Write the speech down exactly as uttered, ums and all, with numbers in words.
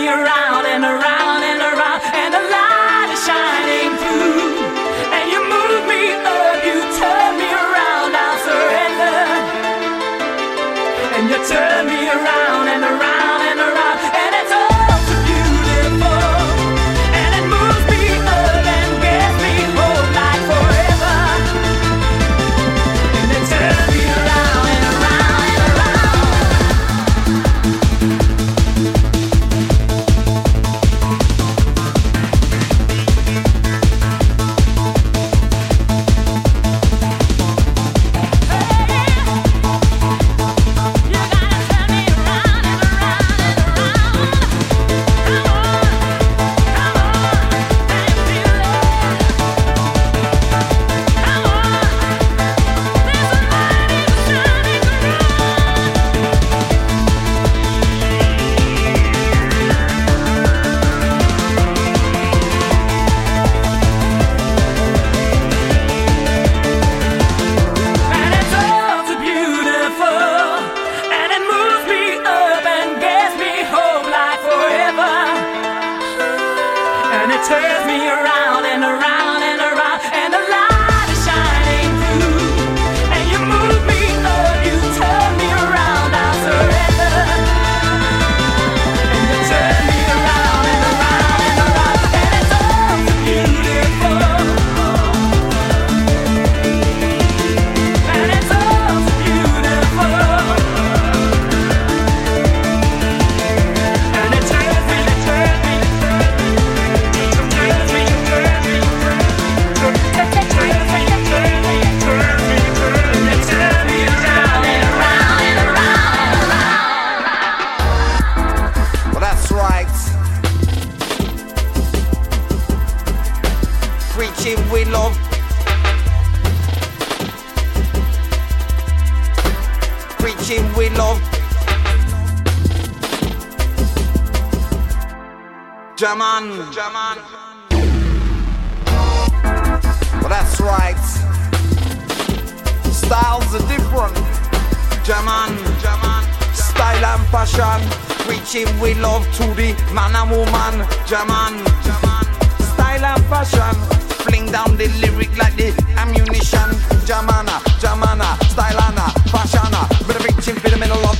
me around and around and around, and the light is shining through. And you move me up, you turn me around, I'll surrender. And you turn me around and around and around, and it's all too beautiful. And it moves me up and gets me home like forever. And it turns me around and around and around. Turns me around and around and around, and the light is shining through. And you move me up, you turn me around, I'll surrender. And you turn me around and around and around, and it's all so beautiful. And it's all so beautiful. And it turns me, it turns me, it turns me. Preaching with love, preaching with love. Jaman, Jaman. Well, that's right. Styles are different. Jaman, Jaman. Style and fashion. Preaching with love to the man and woman. Jaman, Jaman. Style and fashion. Fling down the lyric like the ammunition. Jamana, Jamana, stylana, fashana. But reaching for the middle of